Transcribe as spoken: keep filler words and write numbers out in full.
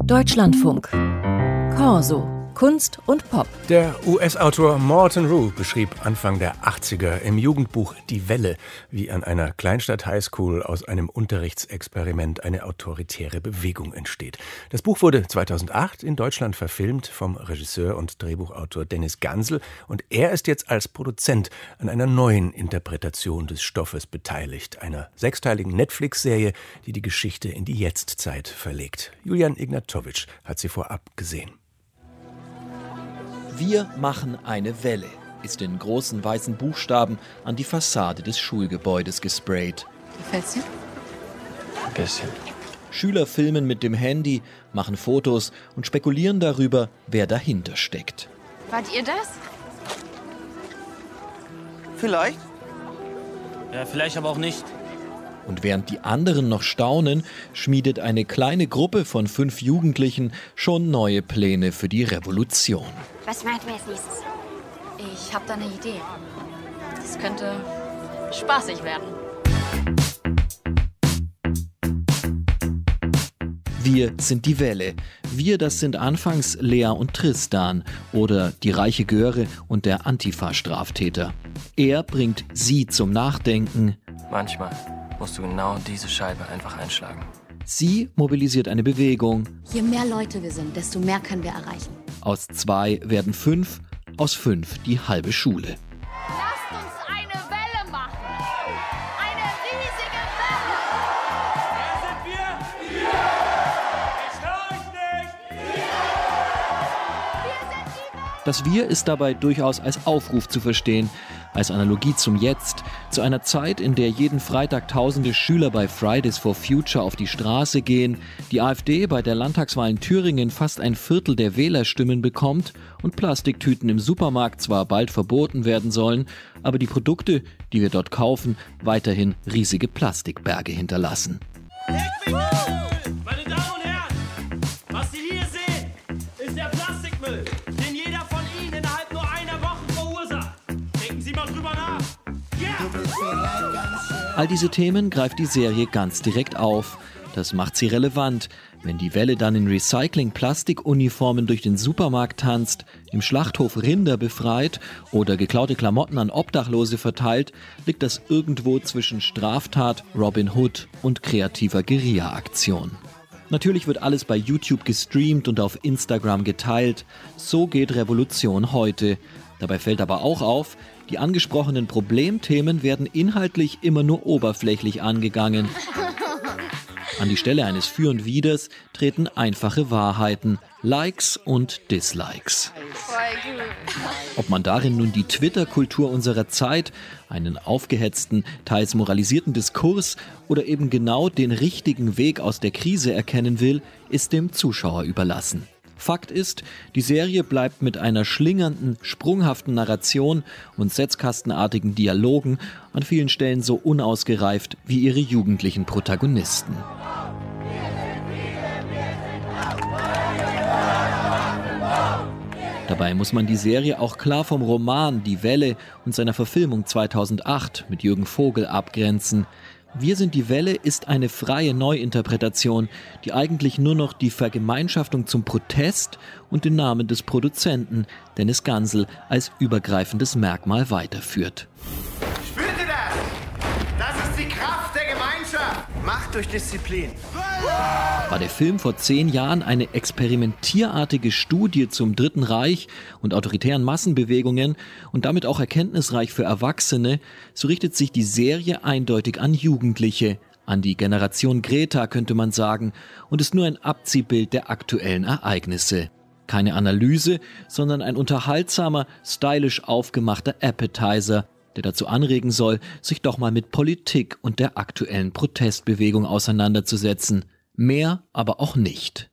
Deutschlandfunk. Corso. Kunst und Pop. Der U S-Autor Morton Rhue beschrieb Anfang der achtziger im Jugendbuch Die Welle, wie an einer Kleinstadt-Highschool aus einem Unterrichtsexperiment eine autoritäre Bewegung entsteht. Das Buch wurde zweitausendacht in Deutschland verfilmt vom Regisseur und Drehbuchautor Dennis Gansel und er ist jetzt als Produzent an einer neuen Interpretation des Stoffes beteiligt, einer sechsteiligen Netflix-Serie, die die Geschichte in die Jetztzeit verlegt. Julian Ignatowitsch hat sie vorab gesehen. Wir machen eine Welle, ist in großen weißen Buchstaben an die Fassade des Schulgebäudes gesprayt. Gefällt's dir? Ein bisschen. Schüler filmen mit dem Handy, machen Fotos und spekulieren darüber, wer dahinter steckt. Wart ihr das? Vielleicht. Ja, vielleicht aber auch nicht. Und während die anderen noch staunen, schmiedet eine kleine Gruppe von fünf Jugendlichen schon neue Pläne für die Revolution. Was machen wir als nächstes? Ich hab da eine Idee. Das könnte spaßig werden. Wir sind die Welle. Wir, das sind anfangs Lea und Tristan oder die reiche Göre und der Antifa-Straftäter. Er bringt sie zum Nachdenken. Manchmal musst du genau diese Scheibe einfach einschlagen. Sie mobilisiert eine Bewegung. Je mehr Leute wir sind, desto mehr können wir erreichen. Aus zwei werden fünf, aus fünf die halbe Schule. Lasst uns eine Welle machen. Eine riesige Welle. Wer sind wir? Wir! Ich höre euch nicht! Wir! Wir sind die Welle. Das Wir ist dabei durchaus als Aufruf zu verstehen, als Analogie zum Jetzt, zu einer Zeit, in der jeden Freitag tausende Schüler bei Fridays for Future auf die Straße gehen, die AfD bei der Landtagswahl in Thüringen fast ein Viertel der Wählerstimmen bekommt und Plastiktüten im Supermarkt zwar bald verboten werden sollen, aber die Produkte, die wir dort kaufen, weiterhin riesige Plastikberge hinterlassen. Meine Damen und Herren, was Sie hier sehen, ist der Plastikmüll, den jeder von Ihnen innerhalb nur einer Woche verursacht. Denken Sie mal drüber nach. All diese Themen greift die Serie ganz direkt auf. Das macht sie relevant, wenn die Welle dann in Recycling-Plastikuniformen durch den Supermarkt tanzt, im Schlachthof Rinder befreit oder geklaute Klamotten an Obdachlose verteilt, liegt das irgendwo zwischen Straftat, Robin Hood und kreativer Guerilla-Aktion. Natürlich wird alles bei YouTube gestreamt und auf Instagram geteilt. So geht Revolution heute. Dabei fällt aber auch auf, die angesprochenen Problemthemen werden inhaltlich immer nur oberflächlich angegangen. An die Stelle eines Für und Widers treten einfache Wahrheiten, Likes und Dislikes. Ob man darin nun die Twitter-Kultur unserer Zeit, einen aufgehetzten, teils moralisierten Diskurs oder eben genau den richtigen Weg aus der Krise erkennen will, ist dem Zuschauer überlassen. Fakt ist, die Serie bleibt mit einer schlingernden, sprunghaften Narration und setzkastenartigen Dialogen an vielen Stellen so unausgereift wie ihre jugendlichen Protagonisten. Dabei muss man die Serie auch klar vom Roman Die Welle und seiner Verfilmung zweitausendacht mit Jürgen Vogel abgrenzen. Wir sind die Welle ist eine freie Neuinterpretation, die eigentlich nur noch die Vergemeinschaftung zum Protest und den Namen des Produzenten, Dennis Gansel, als übergreifendes Merkmal weiterführt. Spürt ihr das? Das ist die Kraft der Gemeinschaft. Macht durch Disziplin. War der Film vor zehn Jahren eine experimentierartige Studie zum Dritten Reich und autoritären Massenbewegungen und damit auch erkenntnisreich für Erwachsene, so richtet sich die Serie eindeutig an Jugendliche, an die Generation Greta könnte man sagen, und ist nur ein Abziehbild der aktuellen Ereignisse. Keine Analyse, sondern ein unterhaltsamer, stylisch aufgemachter Appetizer, der dazu anregen soll, sich doch mal mit Politik und der aktuellen Protestbewegung auseinanderzusetzen. Mehr aber auch nicht.